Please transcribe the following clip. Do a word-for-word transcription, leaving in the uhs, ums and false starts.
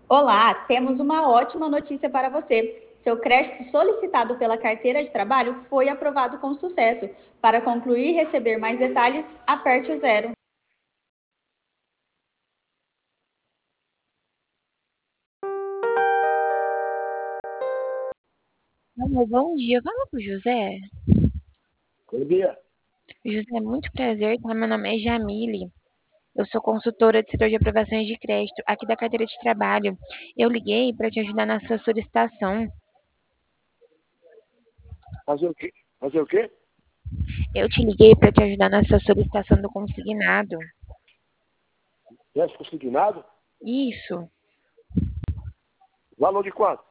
Olá, temos uma ótima notícia para você. Seu crédito solicitado pela carteira de trabalho foi aprovado com sucesso. Para concluir e receber mais detalhes, aperte o zero. Alô, bom dia. Fala com o José. Bom dia. José, muito prazer, tá? Meu nome é Jamile. Eu sou consultora de setor de aprovações de crédito aqui da carteira de trabalho. Eu liguei para te ajudar na sua solicitação. Fazer o quê? Fazer o quê? Eu te liguei para te ajudar na sua solicitação do consignado. Décimo consignado? Isso. Valor de quanto?